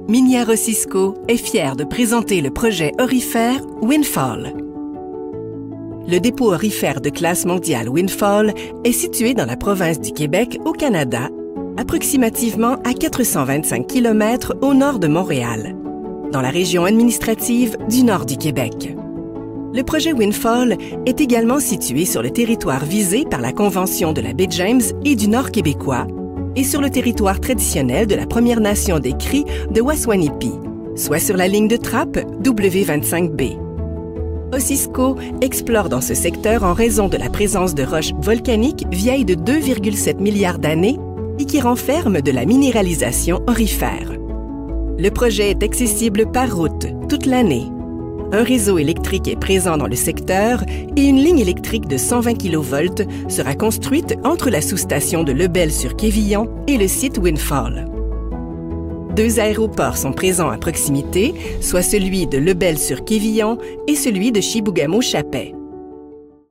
Minière-Osisko est fier de présenter le projet aurifère Windfall. Le dépôt aurifère de classe mondiale Windfall est situé dans la province du Québec, au Canada, approximativement à 425 km au nord de Montréal, dans la région administrative du nord du Québec. Le projet Windfall est également situé sur le territoire visé par la Convention de la baie James et du Nord québécois et sur le territoire traditionnel de la Première Nation des Cris de Waswanipi, soit sur la ligne de trappe W25B. Osisko explore dans ce secteur en raison de la présence de roches volcaniques vieilles de 2,7 milliards d'années et qui renferment de la minéralisation aurifère. Le projet est accessible par route toute l'année. Un réseau électrique est présent dans le secteur et une ligne électrique de 120 kV sera construite entre la sous-station de Lebel-sur-Quévillon et le site Windfall. 2 aéroports sont présents à proximité, soit celui de Lebel-sur-Quévillon et celui de Chibougamau-Chapais.